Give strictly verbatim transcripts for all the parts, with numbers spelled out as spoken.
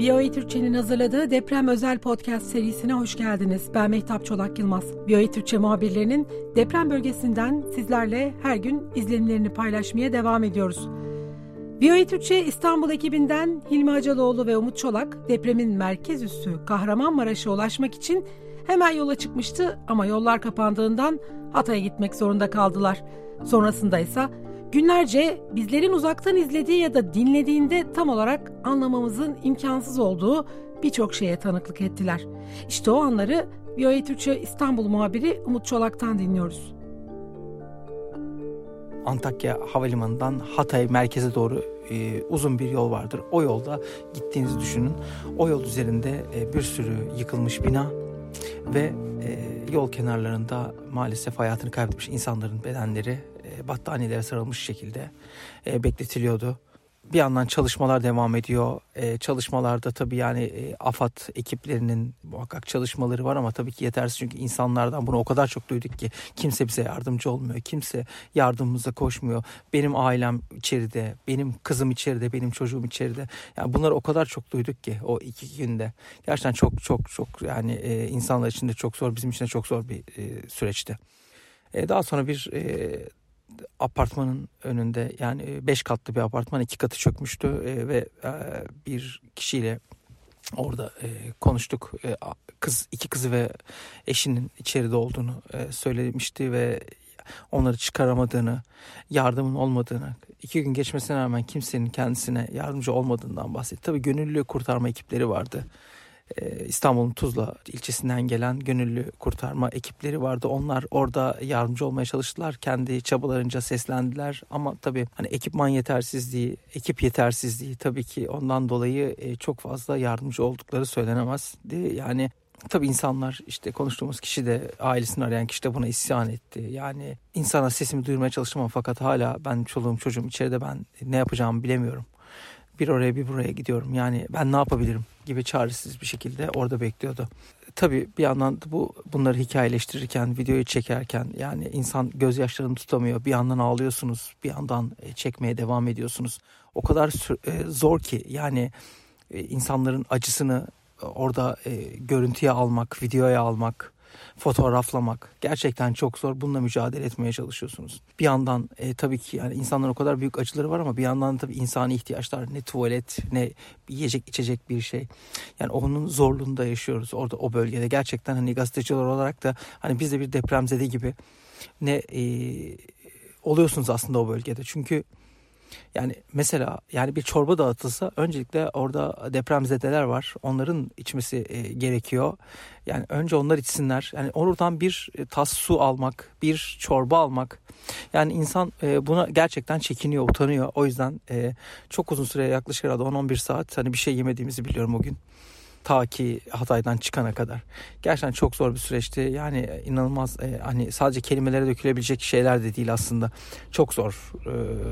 V O A Türkçe'nin hazırladığı Deprem Özel Podcast serisine hoş geldiniz. Ben Mehtap Çolak Yılmaz. V O A Türkçe muhabirlerinin deprem bölgesinden sizlerle her gün izlenimlerini paylaşmaya devam ediyoruz. V O A Türkçe İstanbul ekibinden Hilmi Acaloğlu ve Umut Çolak depremin merkez üssü Kahramanmaraş'a ulaşmak için hemen yola çıkmıştı ama yollar kapandığından Hatay'a gitmek zorunda kaldılar. Sonrasında ise günlerce bizlerin uzaktan izlediği ya da dinlediğinde tam olarak anlamamızın imkansız olduğu birçok şeye tanıklık ettiler. İşte o anları V O A Türkçe İstanbul muhabiri Umut Çolak'tan dinliyoruz. Antakya Havalimanı'ndan Hatay merkeze doğru e, uzun bir yol vardır. O yolda gittiğinizi düşünün. O yol üzerinde e, bir sürü yıkılmış bina ve e, yol kenarlarında maalesef hayatını kaybetmiş insanların bedenleri e, battaniyelere sarılmış şekilde e, bekletiliyordu. Bir yandan çalışmalar devam ediyor. Ee, çalışmalarda tabii yani e, AFAD ekiplerinin muhakkak çalışmaları var ama tabii ki yetersiz. Çünkü insanlardan bunu o kadar çok duyduk ki kimse bize yardımcı olmuyor. Kimse yardımımıza koşmuyor. Benim ailem içeride, benim kızım içeride, benim çocuğum içeride. Yani bunları o kadar çok duyduk ki o iki günde. Gerçekten çok çok çok yani e, insanlar için de çok zor, bizim için de çok zor bir e, süreçti. E, daha sonra bir... E, apartmanın önünde yani beş katlı bir apartman iki katı çökmüştü e, ve e, bir kişiyle orada e, konuştuk. E, kız iki kızı ve eşinin içeride olduğunu e, söylemişti ve onları çıkaramadığını, yardımın olmadığını, iki gün geçmesine rağmen kimsenin kendisine yardımcı olmadığından bahsetti. Tabii gönüllü kurtarma ekipleri vardı. İstanbul'un Tuzla ilçesinden gelen gönüllü kurtarma ekipleri vardı. Onlar orada yardımcı olmaya çalıştılar. Kendi çabalarınca seslendiler. Ama tabii hani ekipman yetersizliği, ekip yetersizliği tabii ki ondan dolayı çok fazla yardımcı oldukları söylenemezdi. Yani tabii insanlar işte konuştuğumuz kişi de ailesini arayan kişi de buna isyan etti. Yani insana sesimi duyurmaya çalıştım ama fakat hala ben çoluğum çocuğum içeride ben ne yapacağımı bilemiyorum. Bir oraya bir buraya gidiyorum. Yani ben ne yapabilirim gibi çaresiz bir şekilde orada bekliyordu. Tabii bir yandan bu bunları hikayeleştirirken, videoyu çekerken yani insan gözyaşlarını tutamıyor. Bir yandan ağlıyorsunuz, bir yandan çekmeye devam ediyorsunuz. O kadar zor ki yani insanların acısını orada görüntüye almak, videoya almak, fotoğraflamak gerçekten çok zor. Bununla mücadele etmeye çalışıyorsunuz. Bir yandan e, tabii ki yani insanların o kadar büyük acıları var ama bir yandan tabii insani ihtiyaçlar, ne tuvalet, ne yiyecek içecek bir şey. Yani onun zorluğunu da yaşıyoruz orada o bölgede. Gerçekten hani gazeteciler olarak da hani biz de bir depremzede gibi ne e, oluyorsunuz aslında o bölgede. Çünkü yani mesela yani bir çorba dağıtılsa öncelikle orada depremzedeler var. Onların içmesi e, gerekiyor. Yani önce onlar içsinler. Yani oradan bir tas su almak, bir çorba almak. Yani insan e, buna gerçekten çekiniyor, utanıyor. O yüzden e, çok uzun süre yaklaşık herhalde on on bir saat hani bir şey yemediğimizi biliyorum o gün. Ta ki Hatay'dan çıkana kadar. Gerçekten çok zor bir süreçti. Yani inanılmaz e, hani sadece kelimelere dökülebilecek şeyler de değil aslında. Çok zor e,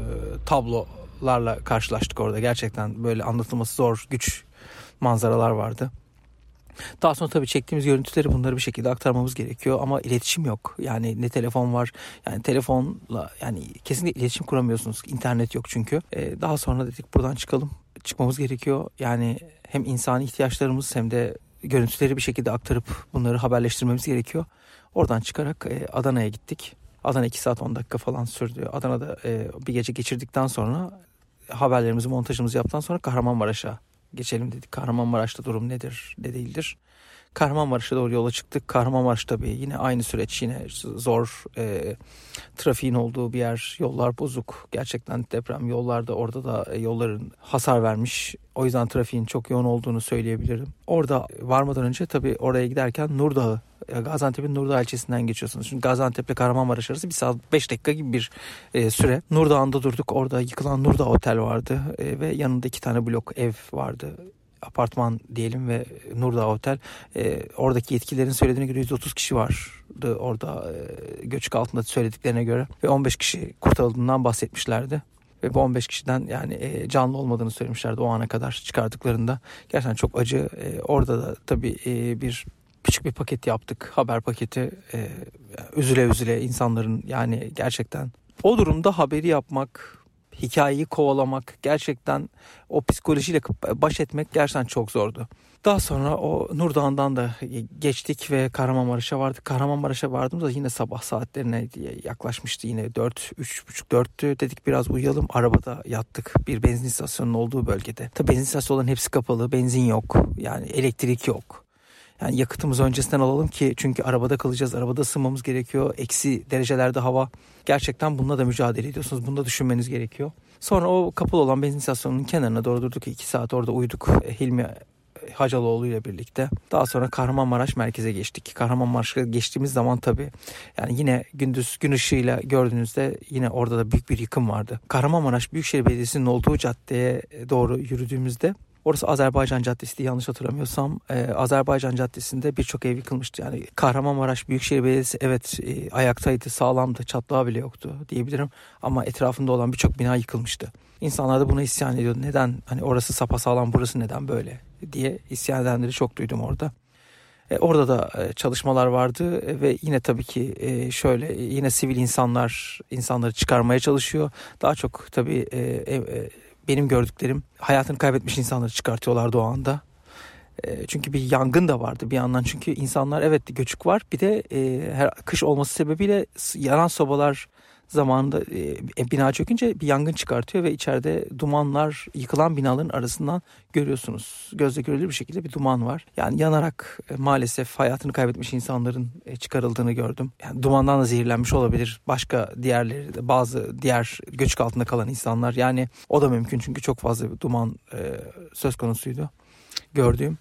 tablolarla karşılaştık orada. Gerçekten böyle anlatılması zor, güç manzaralar vardı. Daha sonra tabii çektiğimiz görüntüleri bunları bir şekilde aktarmamız gerekiyor ama iletişim yok. Yani ne telefon var. Yani telefonla yani kesinlikle iletişim kuramıyorsunuz. İnternet yok çünkü. Ee, daha sonra dedik buradan çıkalım. Çıkmamız gerekiyor. Yani hem insani ihtiyaçlarımız hem de görüntüleri bir şekilde aktarıp bunları haberleştirmemiz gerekiyor. Oradan çıkarak e, Adana'ya gittik. Adana iki saat on dakika falan sürdü. Adana'da e, bir gece geçirdikten sonra haberlerimizi, montajımızı yaptıktan sonra Kahramanmaraş'a geçelim dedik. Kahramanmaraş'ta durum nedir, ne değildir? Kahramanmaraş'a doğru yola çıktık. Kahramanmaraş tabii yine aynı süreç, yine zor, e, trafiğin olduğu bir yer, yollar bozuk. Gerçekten deprem yollarda, orada da yolların hasar vermiş. O yüzden trafiğin çok yoğun olduğunu söyleyebilirim. Orada varmadan önce tabii oraya giderken Nurdağı, Gaziantep'in Nurdağ ilçesinden geçiyorsunuz. Çünkü Gaziantep ile Kahramanmaraş arası bir saat beş dakika gibi bir e, süre. Nurdağ'ında durduk. Orada yıkılan Nurdağ Otel vardı e, ve yanında iki tane blok ev vardı. Apartman diyelim ve Nurdağ Otel. E, oradaki yetkililerin söylediğine göre yüz otuz kişi vardı orada e, göçük altında söylediklerine göre. Ve on beş kişi kurtarıldığından bahsetmişlerdi. Ve bu on beş kişiden yani e, canlı olmadığını söylemişlerdi o ana kadar çıkardıklarında. Gerçekten çok acı. E, orada da tabii e, bir küçük bir paket yaptık. Haber paketi. E, üzüle üzüle insanların yani gerçekten o durumda haberi yapmak hikayeyi kovalamak, gerçekten o psikolojiyle baş etmek gerçekten çok zordu. Daha sonra o Nur Dağı'ndan da geçtik ve Kahramanmaraş'a vardık. Kahramanmaraş'a vardığımızda yine sabah saatlerine yaklaşmıştı. Yine dört, üç buçuk, dörttü. Dedik biraz uyuyalım. Arabada yattık bir benzin istasyonunun olduğu bölgede. Tabii benzin istasyonlarının hepsi kapalı. Benzin yok. Yani elektrik yok. Yani yakıtımızı öncesinden alalım ki çünkü arabada kalacağız. Arabada ısınmamız gerekiyor. Eksi derecelerde hava. Gerçekten bununla da mücadele ediyorsunuz. Bunu da düşünmeniz gerekiyor. Sonra o kapalı olan benzin istasyonunun kenarına doğru durduk. iki saat orada uyuduk. Hilmi Hacaloğlu ile birlikte. Daha sonra Kahramanmaraş merkeze geçtik. Kahramanmaraş'a geçtiğimiz zaman tabii yani yine gündüz gün ışığıyla gördüğünüzde yine orada da büyük bir yıkım vardı. Kahramanmaraş Büyükşehir Belediyesi'nin olduğu caddeye doğru yürüdüğümüzde, orası Azerbaycan Caddesi'ydi yanlış hatırlamıyorsam. Ee, Azerbaycan Caddesi'nde birçok ev yıkılmıştı. Yani Kahramanmaraş Büyükşehir Belediyesi evet e, ayaktaydı, sağlamdı, çatlağı bile yoktu diyebilirim. Ama etrafında olan birçok bina yıkılmıştı. İnsanlar da buna isyan ediyordu. Neden? Hani orası sapasağlam, burası neden böyle diye isyan edenleri çok duydum orada. E, orada da e, çalışmalar vardı e, ve yine tabii ki e, şöyle e, yine sivil insanlar insanları çıkarmaya çalışıyor. Daha çok tabii e, e, benim gördüklerim hayatını kaybetmiş insanları çıkartıyorlardı o anda. E, çünkü bir yangın da vardı bir yandan. Çünkü insanlar evet göçük var. Bir de e, her kış olması sebebiyle yanan sobalar zamanında e, bina çökünce bir yangın çıkartıyor ve içeride dumanlar, yıkılan binaların arasından görüyorsunuz. Gözle görülür bir şekilde bir duman var. Yani yanarak e, maalesef hayatını kaybetmiş insanların e, çıkarıldığını gördüm. Yani dumandan da zehirlenmiş olabilir. Başka diğerleri de, bazı diğer göçük altında kalan insanlar. Yani o da mümkün çünkü çok fazla bir duman e, söz konusuydu gördüğüm.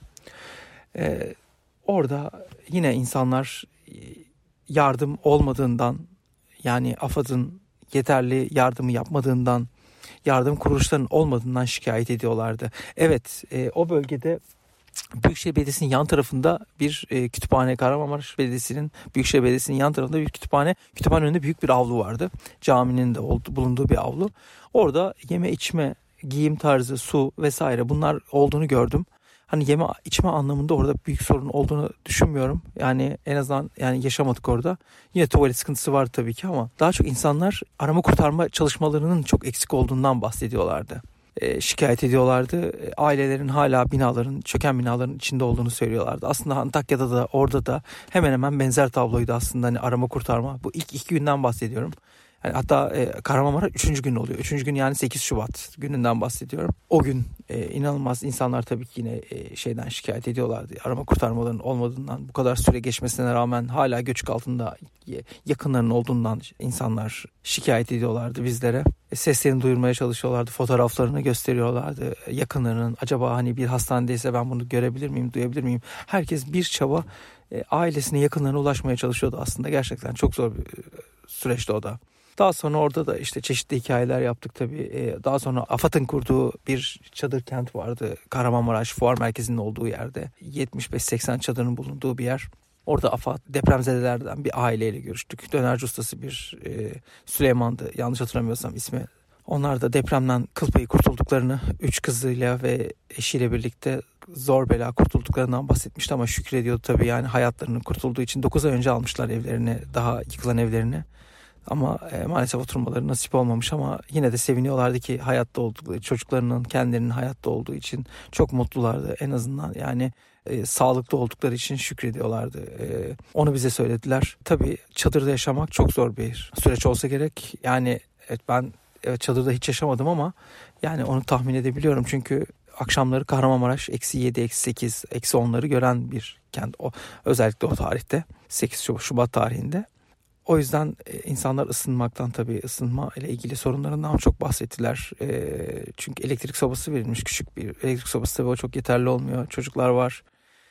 E, orada yine insanlar e, yardım olmadığından, yani AFAD'ın yeterli yardımı yapmadığından, yardım kuruluşlarının olmadığından şikayet ediyorlardı. Evet, e, o bölgede Büyükşehir Belediyesi'nin yan tarafında bir e, kütüphane, Kahramanmaraş Belediyesi'nin Büyükşehir Belediyesi'nin yan tarafında bir kütüphane. Kütüphane önünde büyük bir avlu vardı. Caminin de oldu, bulunduğu bir avlu. Orada yeme içme, giyim tarzı, su vesaire bunlar olduğunu gördüm. Hani yeme içme anlamında orada büyük sorun olduğunu düşünmüyorum. Yani en azından yani yaşamadık orada. Yine tuvalet sıkıntısı var tabii ki ama daha çok insanlar arama kurtarma çalışmalarının çok eksik olduğundan bahsediyorlardı. E, şikayet ediyorlardı. E, ailelerin hala binaların, çöken binaların içinde olduğunu söylüyorlardı. Aslında Antakya'da da orada da hemen hemen benzer tabloydu aslında hani arama kurtarma. Bu ilk iki günden bahsediyorum. Yani hatta e, Kahramanmaraş üçüncü gün oluyor. Üçüncü gün yani sekiz Şubat gününden bahsediyorum. O gün e, inanılmaz insanlar tabii ki yine e, şeyden şikayet ediyorlardı. Arama kurtarmaların olmadığından, bu kadar süre geçmesine rağmen hala göçük altında yakınlarının olduğundan insanlar şikayet ediyorlardı bizlere. E, seslerini duyurmaya çalışıyorlardı. Fotoğraflarını gösteriyorlardı. E, yakınlarının acaba hani bir hastanedeyse ben bunu görebilir miyim, duyabilir miyim? Herkes bir çaba e, ailesine, yakınlarına ulaşmaya çalışıyordu aslında. Gerçekten çok zor bir e, süreçti o da. Daha sonra orada da işte çeşitli hikayeler yaptık tabii. Daha sonra AFAD'ın kurduğu bir çadır kent vardı. Kahramanmaraş Fuar Merkezi'nin olduğu yerde. yetmiş beş seksen çadırın bulunduğu bir yer. Orada AFAD depremzedelerden bir aileyle görüştük. Dönerci ustası bir e, Süleyman'dı yanlış hatırlamıyorsam ismi. Onlar da depremden kıl payı kurtulduklarını, üç kızıyla ve eşiyle birlikte zor bela kurtulduklarından bahsetmişti ama şükrediyordu tabii yani hayatlarının kurtulduğu için. dokuz ay önce almışlar evlerini, daha yıkılan evlerini. Ama e, maalesef oturmaları nasip olmamış ama yine de seviniyorlardı ki hayatta oldukları, çocuklarının kendilerinin hayatta olduğu için çok mutlulardı. En azından yani e, sağlıklı oldukları için şükrediyorlardı. E, onu bize söylediler. Tabii çadırda yaşamak çok zor bir süreç olsa gerek. Yani evet ben evet, çadırda hiç yaşamadım ama yani onu tahmin edebiliyorum. Çünkü akşamları Kahramanmaraş eksi yedi, eksi sekiz, eksi onları gören bir kent. O, özellikle o tarihte sekiz Şubat tarihinde. O yüzden insanlar ısınmaktan tabii ısınma ile ilgili sorunlarından çok bahsettiler. E, çünkü elektrik sobası verilmiş, küçük bir elektrik sobası tabii o çok yeterli olmuyor. Çocuklar var.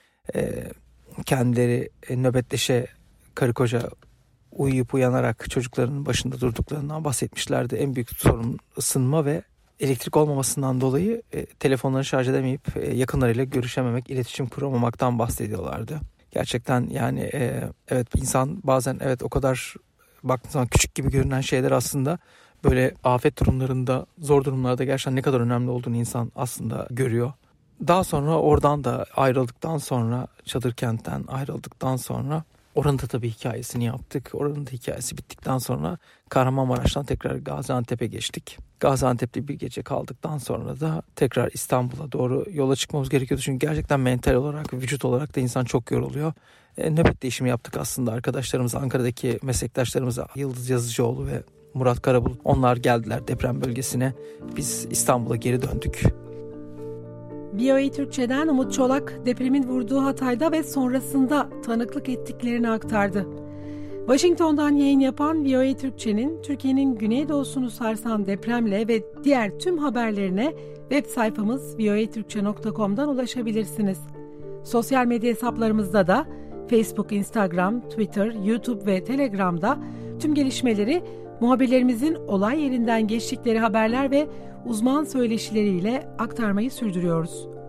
E, kendileri nöbetleşe karı koca uyuyup uyanarak çocukların başında durduklarından bahsetmişlerdi. En büyük sorun ısınma ve elektrik olmamasından dolayı e, telefonları şarj edemeyip e, yakınlarıyla görüşememek, iletişim kuramamaktan bahsediyorlardı. Gerçekten yani e, evet insan bazen evet o kadar baktığın zaman küçük gibi görünen şeyler aslında böyle afet durumlarında, zor durumlarda gerçekten ne kadar önemli olduğunu insan aslında görüyor. Daha sonra oradan da ayrıldıktan sonra, çadır kentten ayrıldıktan sonra Oranın da tabii hikayesini yaptık. Oranın da hikayesi bittikten sonra Kahramanmaraş'tan tekrar Gaziantep'e geçtik. Gaziantep'te bir gece kaldıktan sonra da tekrar İstanbul'a doğru yola çıkmamız gerekiyordu. Çünkü gerçekten mental olarak, vücut olarak da insan çok yoruluyor. E, nöbet değişimi yaptık aslında arkadaşlarımıza, Ankara'daki meslektaşlarımıza, Yıldız Yazıcıoğlu ve Murat Karabulut. Onlar geldiler deprem bölgesine. Biz İstanbul'a geri döndük. V O A Türkçe'den Umut Çolak depremin vurduğu Hatay'da ve sonrasında tanıklık ettiklerini aktardı. Washington'dan yayın yapan V O A Türkçe'nin Türkiye'nin güneydoğusunu sarsan depremle ve diğer tüm haberlerine web sayfamız v o a türkçe nokta com'dan ulaşabilirsiniz. Sosyal medya hesaplarımızda da Facebook, Instagram, Twitter, YouTube ve Telegram'da tüm gelişmeleri muhabirlerimizin olay yerinden geçtikleri haberler ve uzman söyleşileriyle aktarmayı sürdürüyoruz.